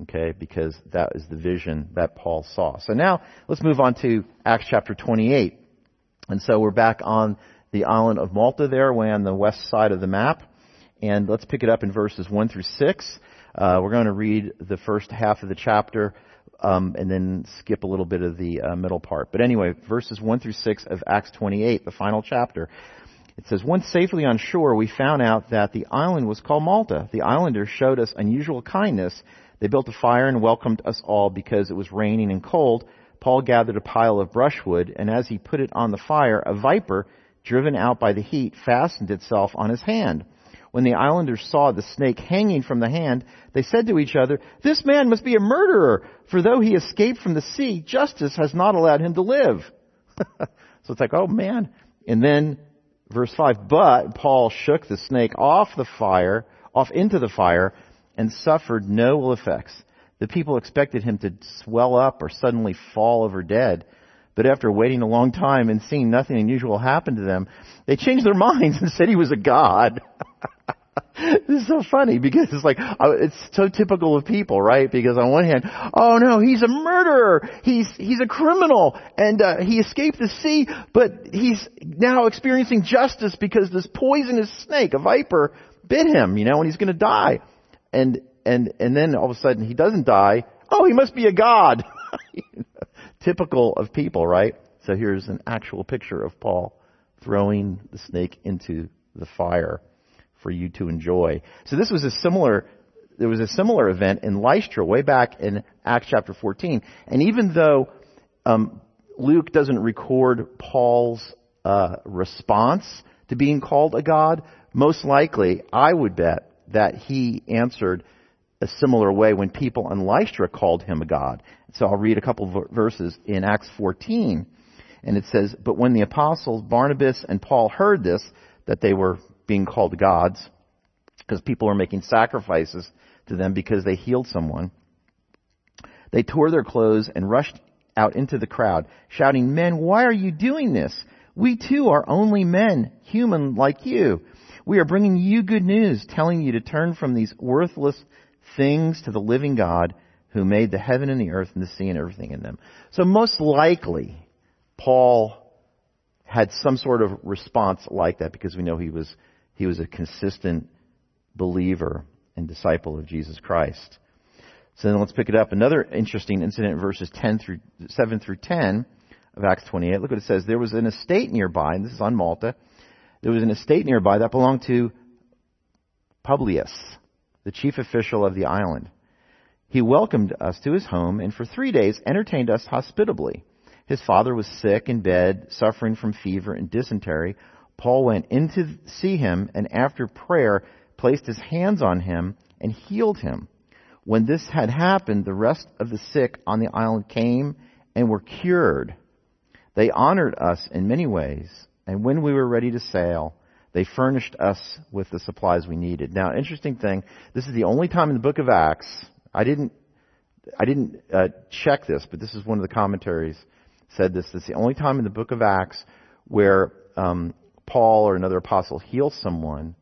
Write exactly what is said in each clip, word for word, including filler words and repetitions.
Okay, because that is the vision that Paul saw. So now let's move on to Acts chapter twenty-eight. And so we're back on the island of Malta there, way on the west side of the map. And let's pick it up in verses one through six. Uh, we're going to read the first half of the chapter um, and then skip a little bit of the uh, middle part. But anyway, verses one through six of Acts twenty-eight, the final chapter. It says, once safely on shore, we found out that the island was called Malta. The islanders showed us unusual kindness. They built a fire and welcomed us all because it was raining and cold. Paul gathered a pile of brushwood, and as he put it on the fire, a viper, driven out by the heat, fastened itself on his hand. When the islanders saw the snake hanging from the hand, they said to each other, this man must be a murderer, for though he escaped from the sea, justice has not allowed him to live. So it's like, oh man. And then verse five, but Paul shook the snake off the fire, off into the fire, and suffered no ill effects. The people expected him to swell up or suddenly fall over dead. But after waiting a long time and seeing nothing unusual happen to them, they changed their minds and said he was a god. This is so funny because it's like, it's so typical of people, right? Because on one hand, oh no, he's a murderer. He's, he's a criminal and uh, he escaped the sea, but he's now experiencing justice because this poisonous snake, a viper, bit him, you know, and he's going to die. And, and, and then all of a sudden he doesn't die. Oh, he must be a god. Typical of people, right? So here's an actual picture of Paul throwing the snake into the fire for you to enjoy. So this was a similar, there was a similar event in Lystra way back in Acts chapter fourteen. And even though um, Luke doesn't record Paul's uh, response to being called a god, most likely, I would bet that he answered a similar way when people in Lystra called him a god. So I'll read a couple of verses in Acts fourteen. And it says, but when the apostles Barnabas and Paul heard this, that they were being called gods, because people were making sacrifices to them because they healed someone, they tore their clothes and rushed out into the crowd, shouting, men, why are you doing this? We too are only men, human like you. We are bringing you good news, telling you to turn from these worthless things to the living God who made the heaven and the earth and the sea and everything in them. So most likely, Paul had some sort of response like that because we know he was he was a consistent believer and disciple of Jesus Christ. So then let's pick it up. Another interesting incident in verses ten through seven through ten of Acts twenty-eight. Look what it says. There was an estate nearby, and this is on Malta. There was an estate nearby that belonged to Publius, the chief official of the island. He welcomed us to his home and for three days entertained us hospitably. His father was sick in bed, suffering from fever and dysentery. Paul went in to see him and after prayer placed his hands on him and healed him. When this had happened, the rest of the sick on the island came and were cured. They honored us in many ways, and when we were ready to sail, they furnished us with the supplies we needed. Now, interesting thing, this is the only time in the book of Acts, I didn't I didn't uh, check this, but this is one of the commentaries said this. It's the only time in the book of Acts where um, Paul or another apostle heals someone,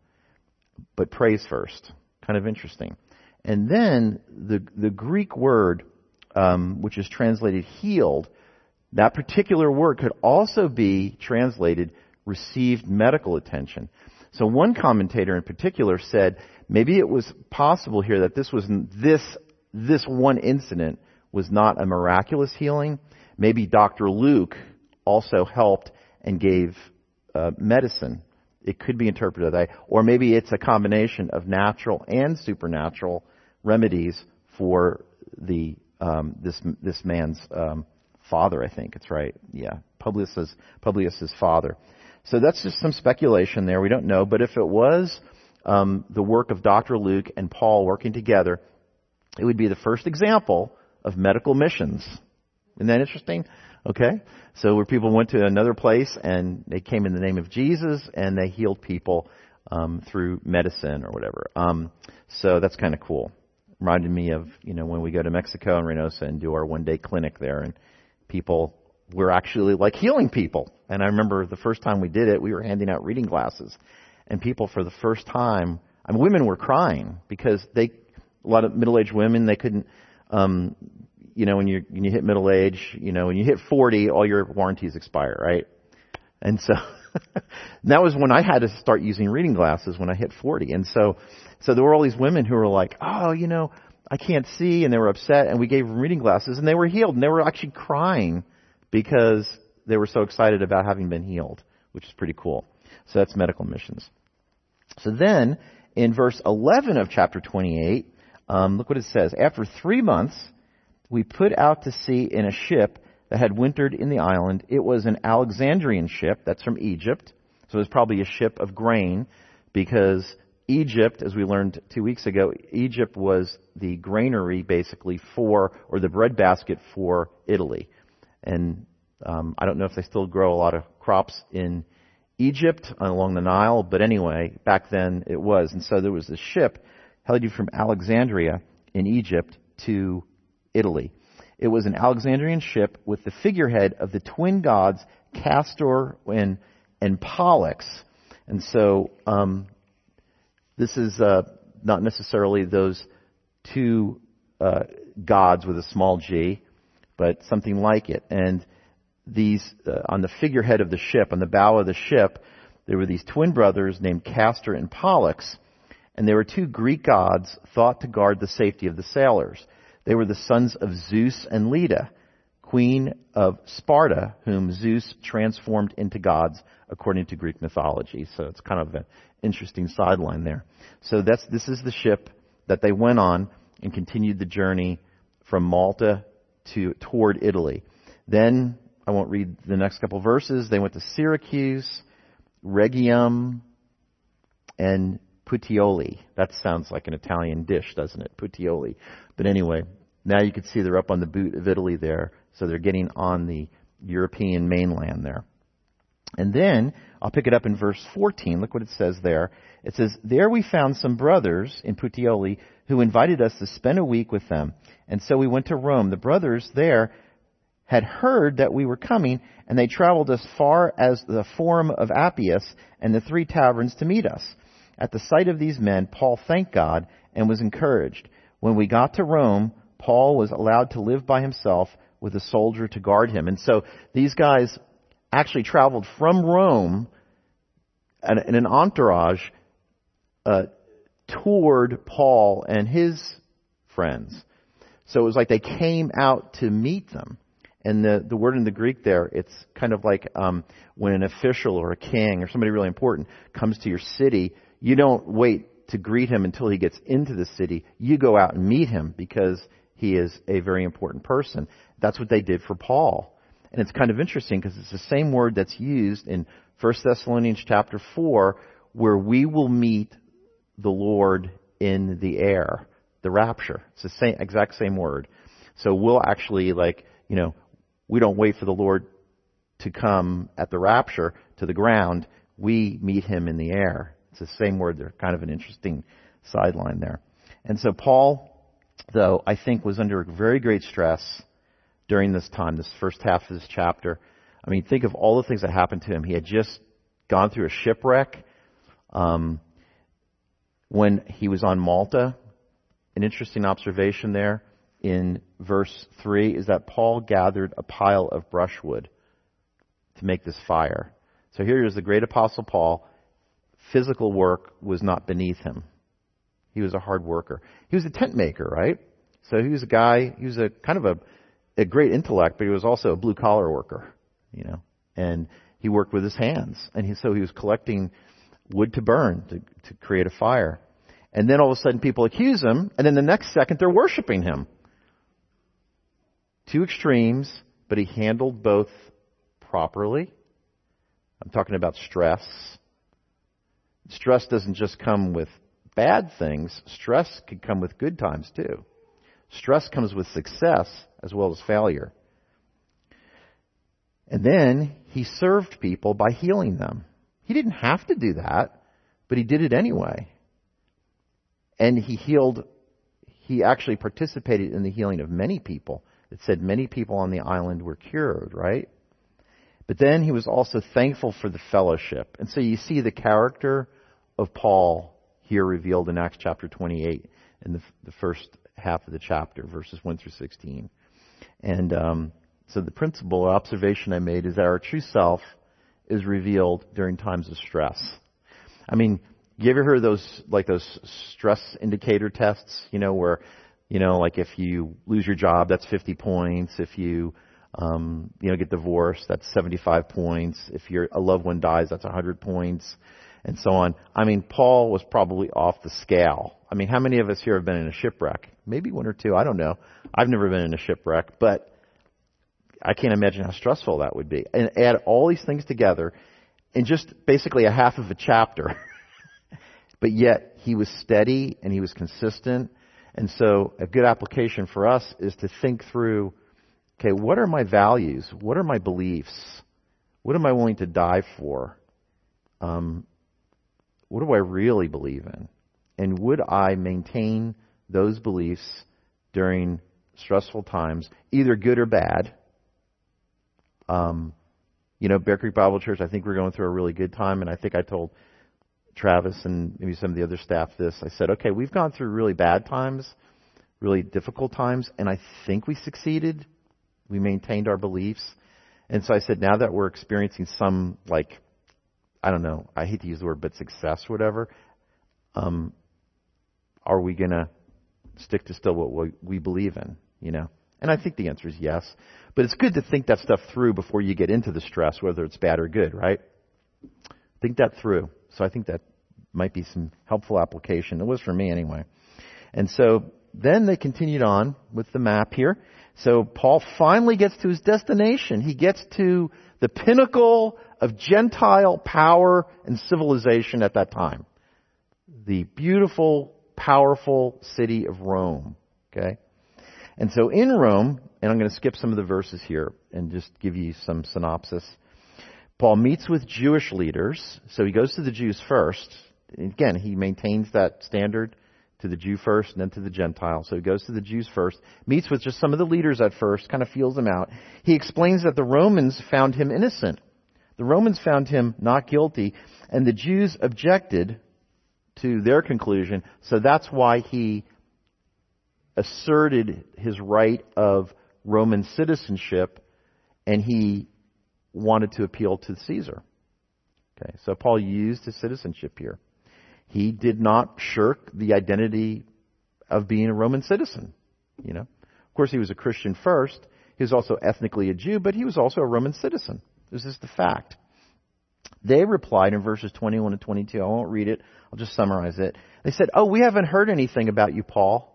but prays first. Kind of interesting. And then the the Greek word, um, which is translated healed, that particular word could also be translated received medical attention. So one commentator in particular said maybe it was possible here that this was this this one incident was not a miraculous healing. Maybe Doctor Luke also helped and gave uh, medicine. It could be interpreted that way. Or maybe it's a combination of natural and supernatural remedies for the um, this this man's um, father. I think it's right. Yeah, Publius's Publius's father. So that's just some speculation there. We don't know. But if it was um, the work of Doctor Luke and Paul working together, it would be the first example of medical missions. Isn't that interesting? Okay. So where people went to another place and they came in the name of Jesus and they healed people um, through medicine or whatever. Um, so that's kind of cool. Reminded me of, you know, when we go to Mexico and Reynosa and do our one-day clinic there, and people were actually like healing people. And I remember the first time we did it, we were handing out reading glasses, and people for the first time, I mean, women were crying because they, a lot of middle-aged women, they couldn't um, you know, when you when you hit middle age, you know, when you hit forty, all your warranties expire, right? And so that was when I had to start using reading glasses when I hit forty. And so, so there were all these women who were like, oh, you know, I can't see, and they were upset, and we gave them reading glasses, and they were healed, and they were actually crying because they were so excited about having been healed, which is pretty cool. So that's medical missions. So then, in verse eleven of chapter twenty-eight, um, look what it says. After three months, we put out to sea in a ship that had wintered in the island. It was an Alexandrian ship, that's from Egypt. So it was probably a ship of grain, because Egypt, as we learned two weeks ago, Egypt was the granary basically for, or the breadbasket for Italy. And um, I don't know if they still grow a lot of crops in Egypt along the Nile, but anyway, back then it was. And so there was a ship headed from Alexandria in Egypt to Italy. It was an Alexandrian ship with the figurehead of the twin gods Castor and, and Pollux. And so um, this is uh, not necessarily those two uh, gods with a small g, but something like it. And these, uh, on the figurehead of the ship, on the bow of the ship, there were these twin brothers named Castor and Pollux, and they were two Greek gods thought to guard the safety of the sailors. They were the sons of Zeus and Leda, queen of Sparta, whom Zeus transformed into gods according to Greek mythology. So it's kind of an interesting sideline there. So that's this is the ship that they went on and continued the journey from Malta to toward Italy. Then, I won't read the next couple verses, they went to Syracuse, Rhegium, and Puteoli. That sounds like an Italian dish, doesn't it? Puteoli. But anyway, now you can see they're up on the boot of Italy there. So they're getting on the European mainland there. And then, I'll pick it up in verse fourteen. Look what it says there. It says, there we found some brothers in Puteoli who invited us to spend a week with them. And so we went to Rome. The brothers there had heard that we were coming, and they traveled as far as the Forum of Appius and the Three Taverns to meet us. At the sight of these men, Paul thanked God and was encouraged. When we got to Rome, Paul was allowed to live by himself with a soldier to guard him. And so these guys actually traveled from Rome in an entourage uh, toward Paul and his friends. So it was like they came out to meet them. And the, the word in the Greek there, it's kind of like um, when an official or a king or somebody really important comes to your city, you don't wait to greet him until he gets into the city. You go out and meet him because he is a very important person. That's what they did for Paul. And it's kind of interesting because it's the same word that's used in First Thessalonians chapter four, where we will meet the Lord in the air, the rapture. It's the same, exact same word. So we'll actually, like, you know, we don't wait for the Lord to come at the rapture to the ground. We meet him in the air. It's the same word. They're kind of an interesting sideline there. And so Paul, though, I think was under very great stress during this time, this first half of this chapter. I mean, think of all the things that happened to him. He had just gone through a shipwreck. Um, when he was on Malta, an interesting observation there in verse three is that Paul gathered a pile of brushwood to make this fire. So here is the great apostle Paul. Physical work was not beneath him. He was a hard worker. He was a tent maker, right? So he was a guy, he was a kind of a, a great intellect, but he was also a blue collar worker, you know, and he worked with his hands. And he, so he was collecting wood to burn, to, to create a fire. And then all of a sudden people accuse him, and then the next second they're worshiping him. Two extremes, but he handled both properly. I'm talking about stress. Stress doesn't just come with bad things. Stress can come with good times too. Stress comes with success as well as failure. And then he served people by healing them. He didn't have to do that, but he did it anyway. And he healed, he actually participated in the healing of many people. It said many people on the island were cured, right? But then he was also thankful for the fellowship. And so you see the character of Paul here revealed in Acts chapter twenty-eight in the, the first half of the chapter, verses one through sixteen. And um, so the principle or observation I made is that our true self is revealed during times of stress. I mean, you ever heard those, like those stress indicator tests, you know, where, you know, like if you lose your job, that's fifty points. If you, um, you know, get divorced, that's seventy-five points. If your a loved one dies, that's one hundred points, and so on. I mean, Paul was probably off the scale. I mean, how many of us here have been in a shipwreck? Maybe one or two. I don't know. I've never been in a shipwreck, but I can't imagine how stressful that would be. And add all these things together in just basically a half of a chapter. But yet, he was steady and he was consistent. And so a good application for us is to think through, okay, what are my values? What are my beliefs? What am I willing to die for? Um, what do I really believe in? And would I maintain those beliefs during stressful times, either good or bad? Um, you know, Bear Creek Bible Church, I think we're going through a really good time, and I think I told Travis and maybe some of the other staff this. I said, okay, we've gone through really bad times, really difficult times, and I think we succeeded. We maintained our beliefs. And so I said, now that we're experiencing some, like, I don't know, I hate to use the word, but success, whatever, um, are we going to stick to still what we, we believe in, you know? And I think the answer is yes. But it's good to think that stuff through before you get into the stress, whether it's bad or good, right? Think that through. So I think that might be some helpful application. It was for me anyway. And so then they continued on with the map here. So Paul finally gets to his destination. He gets to the pinnacle of Gentile power and civilization at that time. The beautiful, powerful city of Rome. Okay? And so in Rome, and I'm going to skip some of the verses here and just give you some synopsis. Paul meets with Jewish leaders. So he goes to the Jews first. Again, he maintains that standard to the Jew first and then to the Gentile. So he goes to the Jews first, meets with just some of the leaders at first, kind of feels them out. He explains that the Romans found him innocent. The Romans found him not guilty, and the Jews objected to their conclusion. So that's why he asserted his right of Roman citizenship, and he wanted to appeal to Caesar. Okay, so Paul used his citizenship here. He did not shirk the identity of being a Roman citizen. You know, of course, he was a Christian first. He was also ethnically a Jew, but he was also a Roman citizen. This is the fact. They replied in verses twenty-one and twenty-two. I won't read it. I'll just summarize it. They said, "Oh, we haven't heard anything about you, Paul."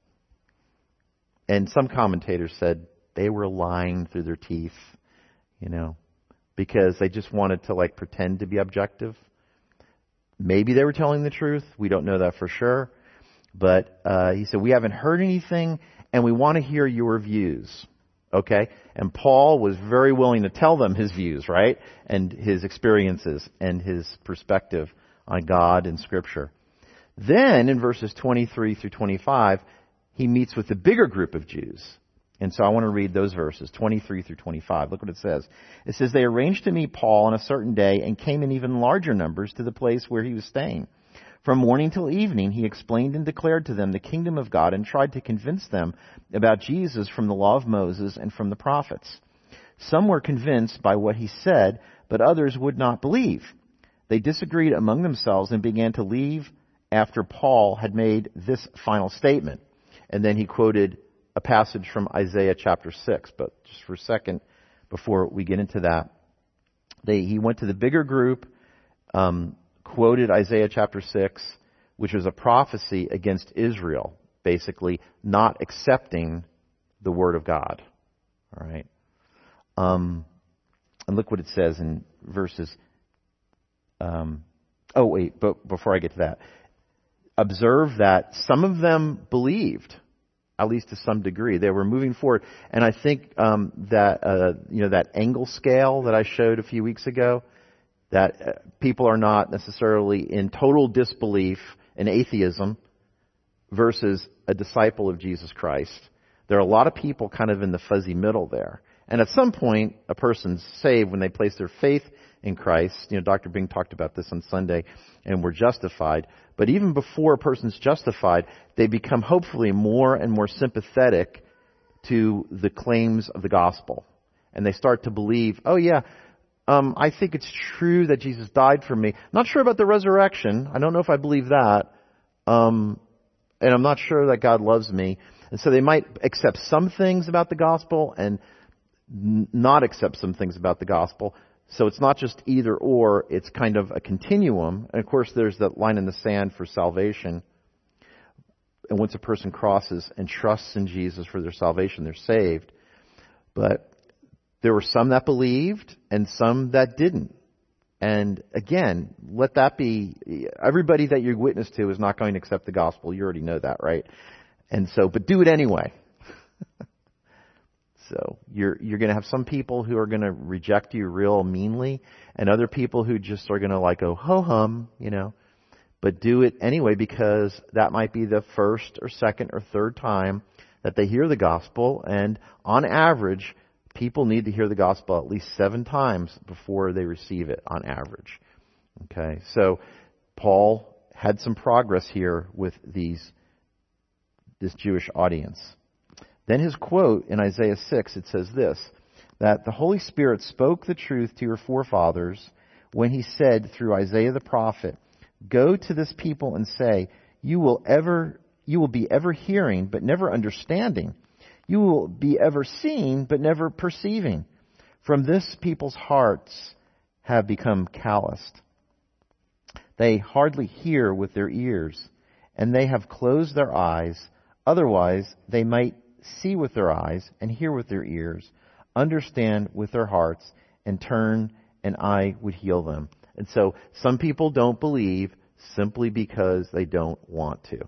And some commentators said they were lying through their teeth, you know, because they just wanted to like pretend to be objective. Maybe they were telling the truth. We don't know that for sure. But uh, he said, we haven't heard anything, and we want to hear your views. Okay? And Paul was very willing to tell them his views, right? And his experiences and his perspective on God and Scripture. Then in verses twenty-three through twenty-five, he meets with the bigger group of Jews. And so I want to read those verses, twenty-three through twenty-five. Look what it says. It says, they arranged to meet Paul on a certain day and came in even larger numbers to the place where he was staying. From morning till evening, he explained and declared to them the kingdom of God and tried to convince them about Jesus from the law of Moses and from the prophets. Some were convinced by what he said, but others would not believe. They disagreed among themselves and began to leave after Paul had made this final statement. And then he quoted a passage from Isaiah chapter six. But just for a second, before we get into that, they, he went to the bigger group, um, quoted Isaiah chapter six, which was a prophecy against Israel, basically not accepting the word of God. All right. Um, and look what it says in verses. Um, oh, wait, but before I get to that, observe that some of them believed, at least to some degree. They were moving forward. And I think um, that, uh, you know, that angle scale that I showed a few weeks ago, that uh, people are not necessarily in total disbelief in atheism versus a disciple of Jesus Christ. There are a lot of people kind of in the fuzzy middle there. And at some point, a person's saved when they place their faith in Christ. You know, Doctor Bing talked about this on Sunday, and we're justified. But even before a person's justified, they become hopefully more and more sympathetic to the claims of the gospel. And they start to believe, oh yeah, um, I think it's true that Jesus died for me. Not sure about the resurrection. I don't know if I believe that. Um, and I'm not sure that God loves me. And so they might accept some things about the gospel and n- not accept some things about the gospel. So it's not just either or, it's kind of a continuum. And of course there's that line in the sand for salvation. And once a person crosses and trusts in Jesus for their salvation, they're saved. But there were some that believed and some that didn't. And again, let that be, everybody that you witness to is not going to accept the gospel. You already know that, right? And so, but do it anyway. So you're you're going to have some people who are going to reject you real meanly, and other people who just are going to like go ho hum, you know. But do it anyway, because that might be the first or second or third time that they hear the gospel, and on average, people need to hear the gospel at least seven times before they receive it, on average. Okay, so Paul had some progress here with these this Jewish audience. Then his quote in Isaiah six, it says this, that the Holy Spirit spoke the truth to your forefathers when he said through Isaiah the prophet, go to this people and say, you will ever, you will be ever hearing, but never understanding. You will be ever seeing, but never perceiving. From this people's hearts have become calloused. They hardly hear with their ears, and they have closed their eyes. Otherwise, they might see with their eyes and hear with their ears, understand with their hearts, and turn, and I would heal them. And so some people don't believe simply because they don't want to.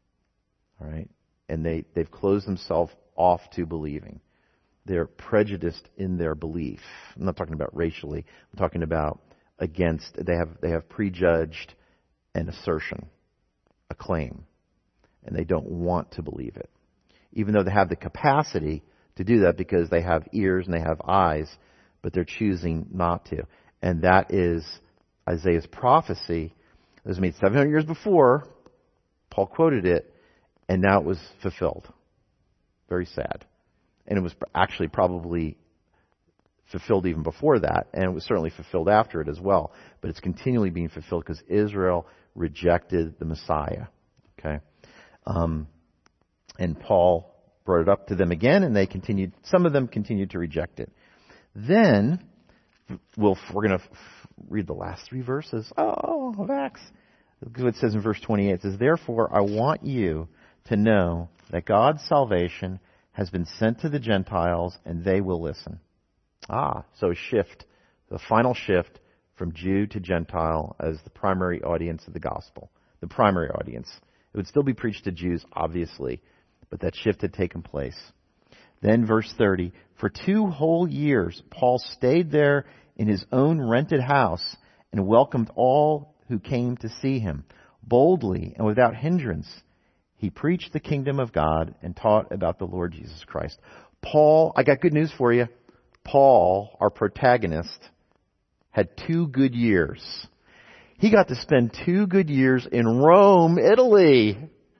All right? And they, they've closed themselves off to believing. They're prejudiced in their belief. I'm not talking about racially. I'm talking about against, they have, they have prejudged an assertion, a claim. And they don't want to believe it. Even though they have the capacity to do that because they have ears and they have eyes, but they're choosing not to. And that is Isaiah's prophecy. It was made seven hundred years before. Paul quoted it, and now it was fulfilled. Very sad. And it was actually probably fulfilled even before that, and it was certainly fulfilled after it as well. But it's continually being fulfilled because Israel rejected the Messiah. Okay? Um, and Paul brought it up to them again, and they continued. Some of them continued to reject it. Then we'll, we're going to read the last three verses. Oh, of Acts. It says in verse twenty-eight, it says, therefore I want you to know that God's salvation has been sent to the Gentiles, and they will listen. Ah, so a shift, the final shift from Jew to Gentile as the primary audience of the gospel. The primary audience. It would still be preached to Jews, obviously, but that shift had taken place. Then verse thirty, for two whole years Paul stayed there in his own rented house and welcomed all who came to see him. Boldly and without hindrance, he preached the kingdom of God and taught about the Lord Jesus Christ. Paul, I got good news for you. Paul, our protagonist, had two good years. He got to spend two good years in Rome, Italy.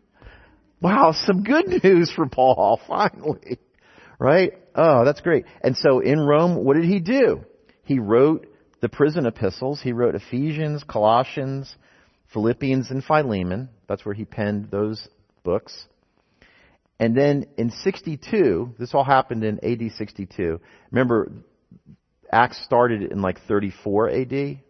Wow, some good news for Paul, finally. Right? Oh, that's great. And so in Rome, what did he do? He wrote the prison epistles. He wrote Ephesians, Colossians, Philippians, and Philemon. That's where he penned those books. And then in sixty-two, this all happened in A D sixty-two. Remember, Acts started in like thirty-four A D.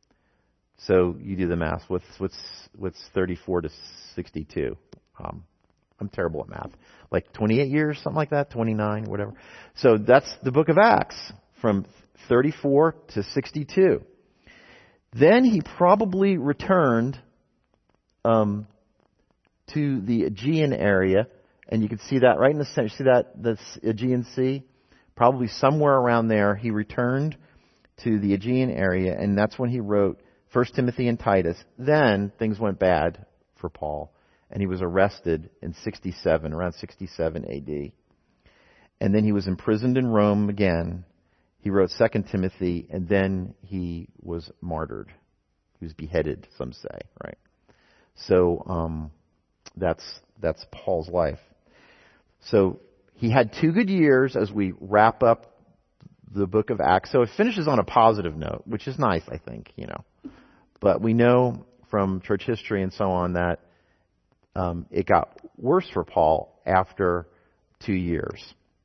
So you do the math. What's what's what's thirty-four to sixty-two? Um, I'm terrible at math. Like twenty-eight years, something like that, twenty-nine, whatever. So that's the book of Acts from thirty-four to sixty-two. Then he probably returned um, to the Aegean area, and you can see that right in the center. See that the Aegean Sea? Probably somewhere around there, he returned to the Aegean area, and that's when he wrote First Timothy and Titus. Then things went bad for Paul, and he was arrested in sixty-seven, around sixty-seven A D. and then he was imprisoned in Rome again. He wrote Second Timothy, and then he was martyred. He was beheaded, some say, right? So um, that's that's Paul's life. So he had two good years as we wrap up the book of Acts. So it finishes on a positive note, which is nice, I think, you know. But we know from church history and so on that um, it got worse for Paul after two years.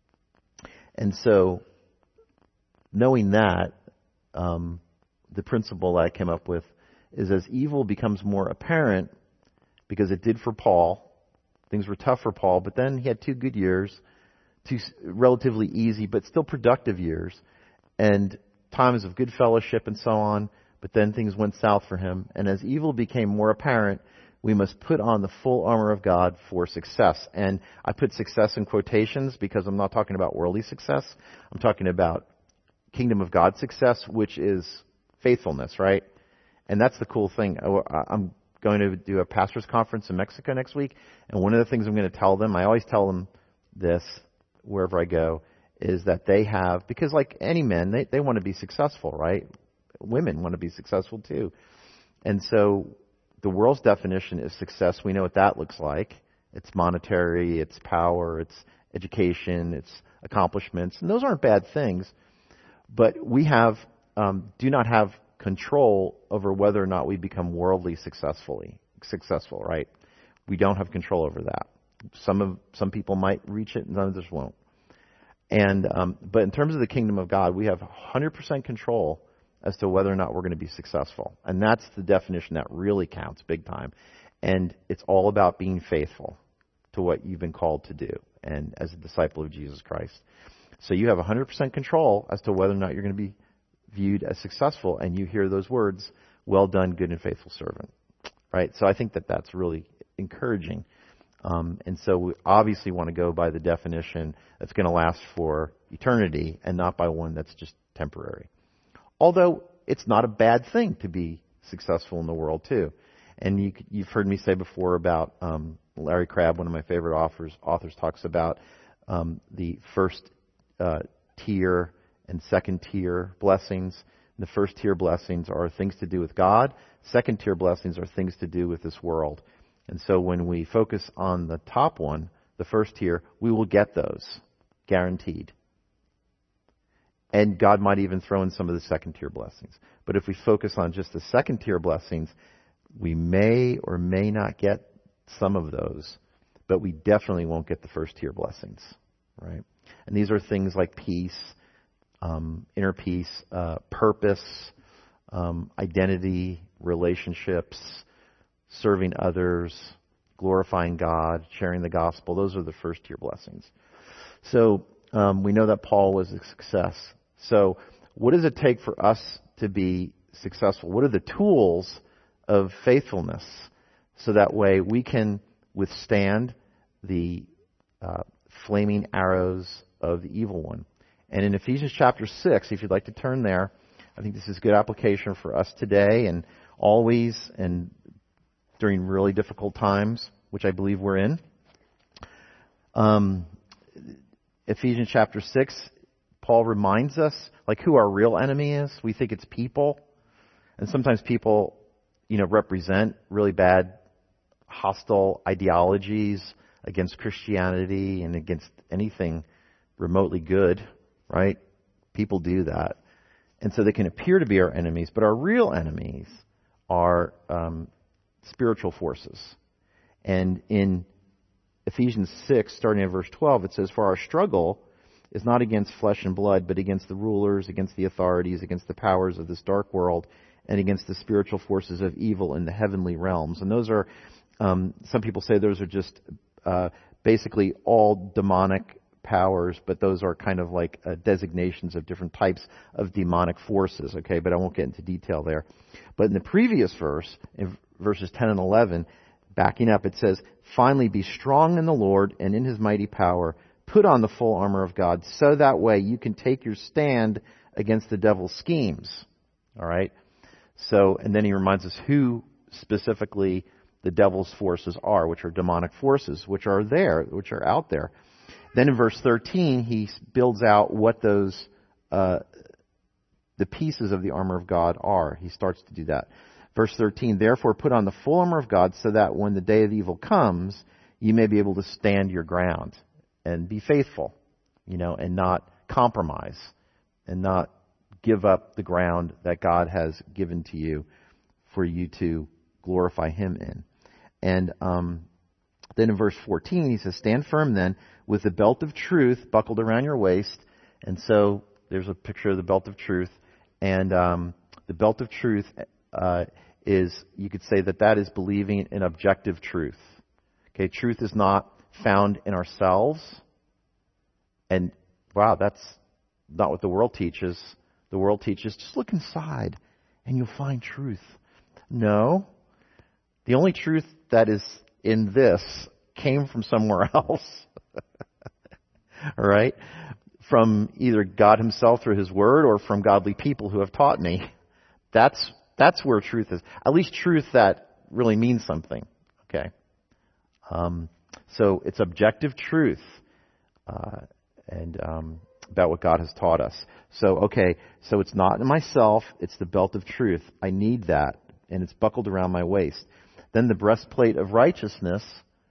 And so knowing that, um, the principle that I came up with is as evil becomes more apparent, because it did for Paul, things were tough for Paul, but then he had two good years, two relatively easy but still productive years, and times of good fellowship and so on, but then things went south for him. And as evil became more apparent, we must put on the full armor of God for success. And I put success in quotations because I'm not talking about worldly success. I'm talking about kingdom of God success, which is faithfulness, right? And that's the cool thing. I'm going to do a pastor's conference in Mexico next week, and one of the things I'm going to tell them, I always tell them this wherever I go, is that they have, because like any men, they, they want to be successful, right? Women want to be successful too. And so the world's definition is success. We know what that looks like. It's monetary, it's power, it's education, it's accomplishments. And those aren't bad things. But we have um, do not have control over whether or not we become worldly successfully successful, right? We don't have control over that. Some of some people might reach it, and others won't. And um, but in terms of the kingdom of God, we have one hundred percent control as to whether or not we're going to be successful. And that's the definition that really counts big time. And it's all about being faithful to what you've been called to do, and as a disciple of Jesus Christ. So you have one hundred percent control as to whether or not you're going to be viewed as successful, and you hear those words, well done, good and faithful servant. Right? So I think that that's really encouraging. Um, and so we obviously want to go by the definition that's going to last for eternity and not by one that's just temporary. Although it's not a bad thing to be successful in the world too. And you, you've heard me say before about um, Larry Crabb, one of my favorite authors, authors talks about um, the first uh, tier and second tier blessings. The first tier blessings are things to do with God. Second tier blessings are things to do with this world. And so when we focus on the top one, the first tier, we will get those, guaranteed. And God might even throw in some of the second tier blessings. But if we focus on just the second tier blessings, we may or may not get some of those, but we definitely won't get the first tier blessings, right? And these are things like peace, um, inner peace, uh, purpose, um, identity, relationships, serving others, glorifying God, sharing the gospel. Those are the first tier blessings. So um, we know that Paul was a success. So what does it take for us to be successful? What are the tools of faithfulness so that way we can withstand the uh, flaming arrows of the evil one? And in Ephesians chapter six, if you'd like to turn there, I think this is good application for us today and always, and during really difficult times, which I believe we're in. Um, Ephesians chapter six, Paul reminds us like who our real enemy is. We think it's people. And sometimes people, you know, represent really bad, hostile ideologies against Christianity and against anything remotely good, right? People do that. And so they can appear to be our enemies, but our real enemies are um, spiritual forces. And in Ephesians six, starting at verse twelve, it says, "For our struggle is not against flesh and blood, but against the rulers, against the authorities, against the powers of this dark world, and against the spiritual forces of evil in the heavenly realms." And those are, um, some people say those are just uh, basically all demonic powers, but those are kind of like uh, designations of different types of demonic forces, okay? But I won't get into detail there. But in the previous verse, in verses ten and eleven, backing up, it says, "Finally be strong in the Lord and in His mighty power. Put on the full armor of God, so that way you can take your stand against the devil's schemes." All right? So, and then he reminds us who specifically the devil's forces are, which are demonic forces, which are there, which are out there. Then in verse thirteen, he builds out what those, uh, the pieces of the armor of God are. He starts to do that. Verse thirteen, therefore put on the full armor of God so that when the day of evil comes, you may be able to stand your ground and be faithful, you know, and not compromise and not give up the ground that God has given to you for you to glorify Him in. And um, then in verse fourteen, he says, stand firm then with the belt of truth buckled around your waist. And so there's a picture of the belt of truth. And um, the belt of truth uh, is, you could say that that is believing in objective truth. Okay, truth is not found in ourselves. And wow, that's not what the world teaches. The world teaches, just look inside and you'll find truth. No. The only truth that is in this came from somewhere else. All right? From either God Himself through His Word or from godly people who have taught me. That's that's where truth is. At least truth that really means something. Okay? Um, so it's objective truth. Uh, and um, about what God has taught us. So, okay, so it's not in myself, it's the belt of truth. I need that, and it's buckled around my waist. Then the breastplate of righteousness.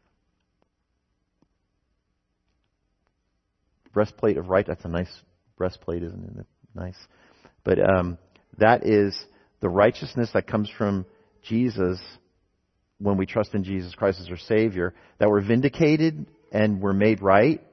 Breastplate of right, that's a nice breastplate, isn't it? Nice. But um, that is the righteousness that comes from Jesus when we trust in Jesus Christ as our Savior, that we're vindicated and we're made right.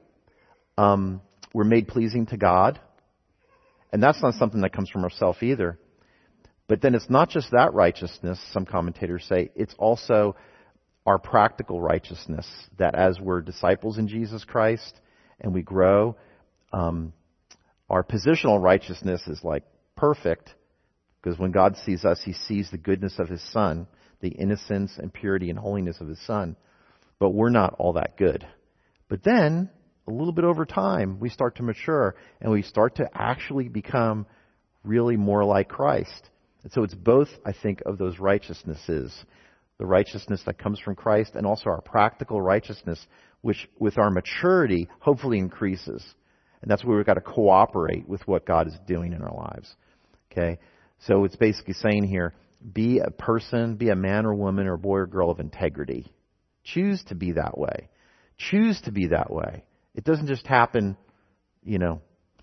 Um, we're made pleasing to God. And that's not something that comes from ourselves either. But then it's not just that righteousness, some commentators say, it's also our practical righteousness, that as we're disciples in Jesus Christ and we grow, um, our positional righteousness is like perfect, because when God sees us, He sees the goodness of His Son, the innocence and purity and holiness of His Son. But we're not all that good. But then, a little bit over time, we start to mature and we start to actually become really more like Christ. And so it's both, I think, of those righteousnesses. The righteousness that comes from Christ and also our practical righteousness, which with our maturity hopefully increases. And that's where we've got to cooperate with what God is doing in our lives. Okay? So it's basically saying here, be a person, be a man or woman or boy or girl of integrity. Choose to be that way. Choose to be that way. It doesn't just happen, you know,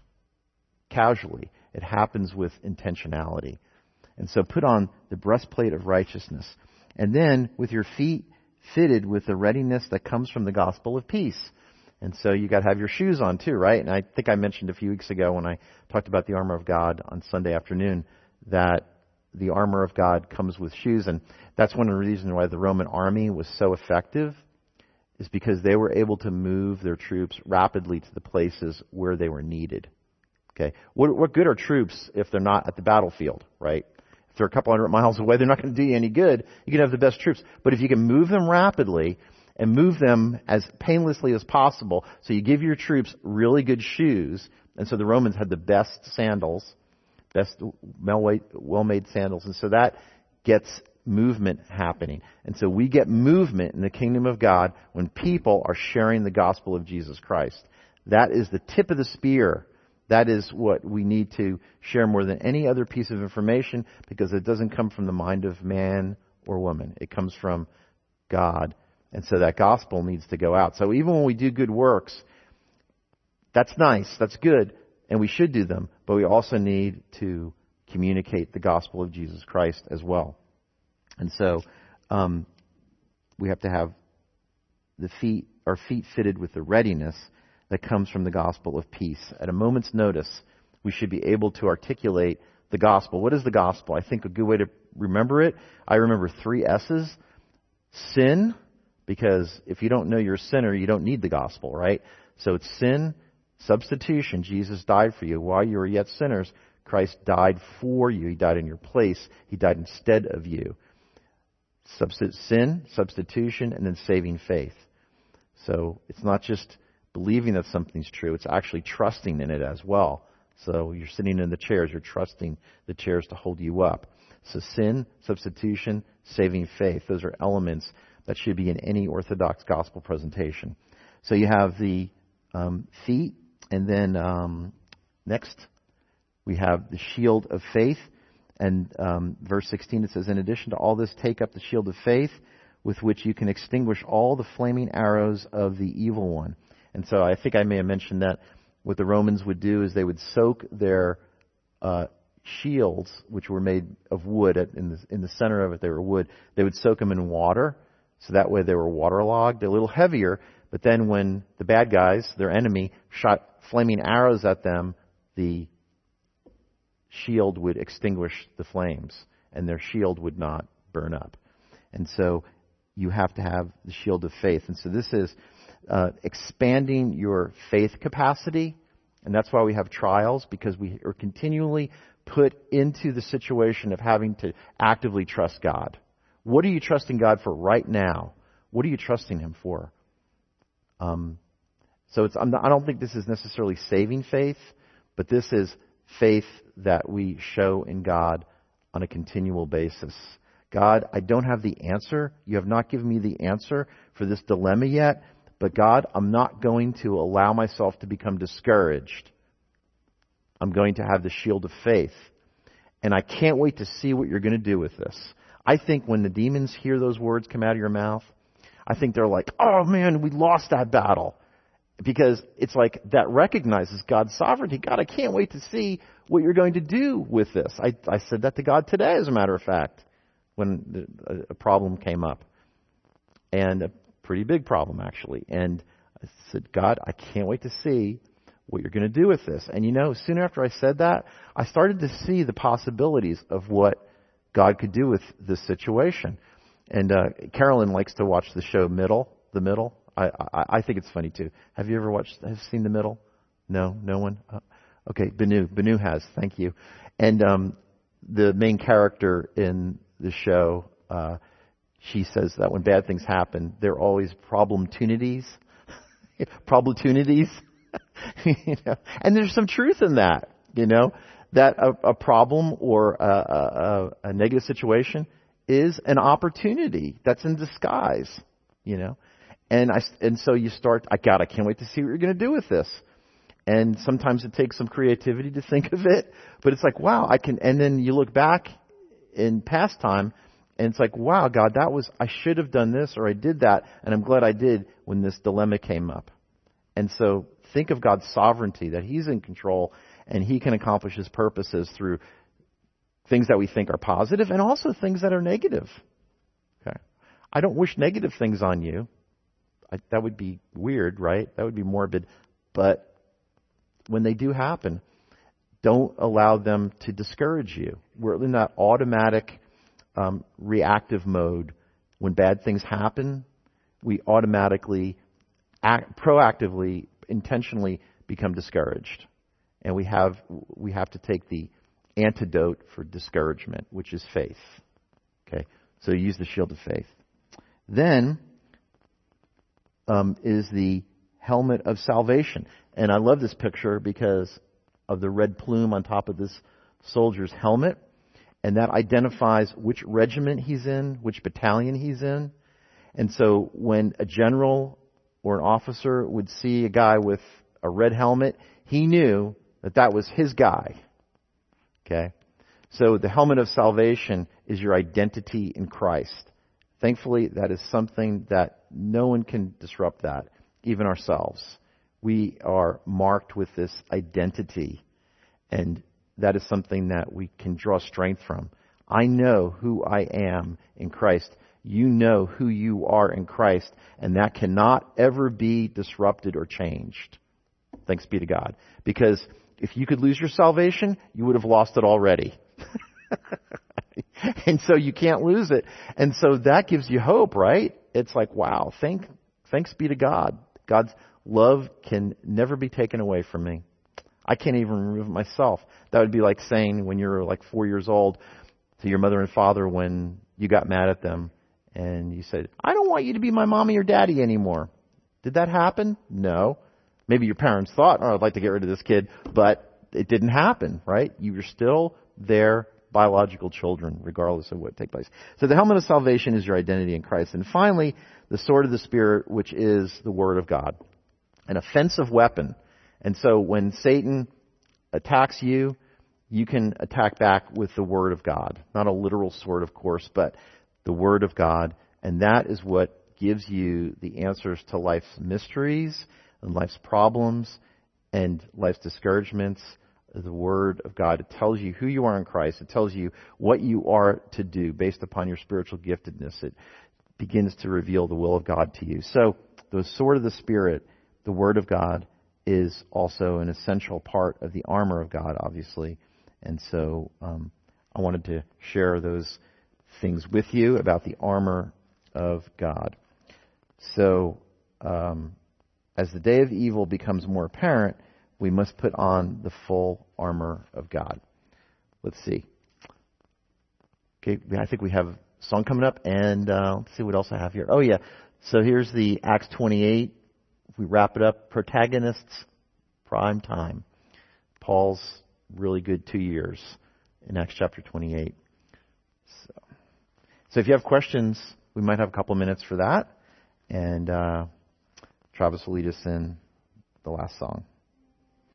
casually. It happens with intentionality. And so put on the breastplate of righteousness. And then with your feet fitted with the readiness that comes from the gospel of peace. And so you got to have your shoes on too, right? And I think I mentioned a few weeks ago when I talked about the armor of God on Sunday afternoon that the armor of God comes with shoes. And that's one of the reasons why the Roman army was so effective, is because they were able to move their troops rapidly to the places where they were needed. Okay, what, what good are troops if they're not at the battlefield, right? If they're a couple hundred miles away, they're not going to do you any good. You can have the best troops. But if you can move them rapidly and move them as painlessly as possible, so you give your troops really good shoes, and so the Romans had the best sandals, best well-made sandals, and so that gets movement happening. And so we get movement in the kingdom of God when people are sharing the gospel of Jesus Christ. That is the tip of the spear. That is what we need to share more than any other piece of information, because it doesn't come from the mind of man or woman. It comes from God. And so that gospel needs to go out. So even when we do good works, that's nice, that's good, and we should do them, but we also need to communicate the gospel of Jesus Christ as well. And so um, we have to have the feet, our feet fitted with the readiness that comes from the gospel of peace. At a moment's notice, we should be able to articulate the gospel. What is the gospel? I think a good way to remember it, I remember three S's. Sin, because if you don't know you're a sinner, you don't need the gospel, right? So it's sin, substitution. Jesus died for you. While you were yet sinners, Christ died for you. He died in your place. He died instead of you. Subst- sin, substitution, and then saving faith. So it's not just believing that something's true. It's actually trusting in it as well. So you're sitting in the chairs. You're trusting the chairs to hold you up. So sin, substitution, saving faith. Those are elements that should be in any Orthodox gospel presentation. So you have the um, feet. And then um, next we have the shield of faith. And um, verse sixteen, it says, in addition to all this, take up the shield of faith with which you can extinguish all the flaming arrows of the evil one. And so I think I may have mentioned that what the Romans would do is they would soak their uh, shields, which were made of wood, at, in, the, in the center of it they were wood, they would soak them in water, so that way they were waterlogged. They're a little heavier, but then when the bad guys, their enemy, shot flaming arrows at them, the shield would extinguish the flames, and their shield would not burn up. And so you have to have the shield of faith. And so this is uh, expanding your faith capacity, and that's why we have trials, because we are continually put into the situation of having to actively trust God. What are you trusting God for right now? What are you trusting Him for? Um, so it's, I'm not, I don't think this is necessarily saving faith, but this is faith that we show in God on a continual basis. God, I don't have the answer. You have not given me the answer for this dilemma yet, but God, I'm not going to allow myself to become discouraged. I'm going to have the shield of faith. And I can't wait to see what you're going to do with this. I think when the demons hear those words come out of your mouth, I think they're like, oh man, we lost that battle. Because it's like that recognizes God's sovereignty. God, I can't wait to see what you're going to do with this. I, I said that to God today, as a matter of fact, when a, a problem came up. And a pretty big problem, actually. And I said, God, I can't wait to see what you're going to do with this. And you know, soon after I said that, I started to see the possibilities of what God could do with this situation. And uh, Carolyn likes to watch the show Middle, The Middle. I, I, I think it's funny too. Have you ever watched, have seen The Middle? No, no one? Uh, okay, Banu. Banu has. Thank you. And um, the main character in the show, uh, she says that when bad things happen, they're always problem-tunities. Problem-tunities. You know? And there's some truth in that, you know, that a, a problem or a, a, a negative situation is an opportunity that's in disguise, you know. And I, and so you start, I God, I can't wait to see what you're going to do with this. And sometimes it takes some creativity to think of it, but it's like, wow, I can, and then you look back in past time and it's like, wow, God, that was, I should have done this or I did that, and I'm glad I did when this dilemma came up. And so think of God's sovereignty, that He's in control and He can accomplish His purposes through things that we think are positive and also things that are negative. Okay. I don't wish negative things on you. I, that would be weird, right? That would be morbid. But when they do happen, don't allow them to discourage you. We're in that automatic um, reactive mode. When bad things happen, we automatically, act, proactively, intentionally become discouraged. And we have we have to take the antidote for discouragement, which is faith. Okay, so use the shield of faith. Then um, is the helmet of salvation. And I love this picture because of the red plume on top of this soldier's helmet. And that identifies which regiment he's in, which battalion he's in. And so when a general or an officer would see a guy with a red helmet, he knew that that was his guy. Okay? So the helmet of salvation is your identity in Christ. Thankfully, that is something that no one can disrupt that, even ourselves. We are marked with this identity, and that is something that we can draw strength from. I know who I am in Christ. You know who you are in Christ, and that cannot ever be disrupted or changed. Thanks be to God. Because if you could lose your salvation, you would have lost it already. And so you can't lose it. And so that gives you hope, right? It's like, wow, thank, thanks be to God. God's love can never be taken away from me. I can't even remove it myself. That would be like saying when you're like four years old to your mother and father when you got mad at them and you said, I don't want you to be my mommy or daddy anymore. Did that happen? No. Maybe your parents thought, oh, I'd like to get rid of this kid, but it didn't happen, right? You were still their biological children, regardless of what takes place. So the helmet of salvation is your identity in Christ. And finally, the sword of the Spirit, which is the Word of God. an offensive weapon. And so when Satan attacks you, you can attack back with the Word of God. Not a literal sword, of course, but the Word of God. And that is what gives you the answers to life's mysteries and life's problems and life's discouragements. The Word of God. It tells you who you are in Christ. It tells you what you are to do based upon your spiritual giftedness. It begins to reveal the will of God to you. So the sword of the Spirit, the Word of God, is also an essential part of the armor of God, obviously. And so um, I wanted to share those things with you about the armor of God. So um, as the day of evil becomes more apparent, we must put on the full armor of God. Let's see. Okay, I think we have a song coming up, and uh, let's see what else I have here. Oh, yeah. So here's the Acts twenty-eight. If we wrap it up, protagonists, prime time. Paul's really good two years in Acts chapter twenty-eight. So, so if you have questions, we might have a couple minutes for that. And uh, Travis will lead us in the last song.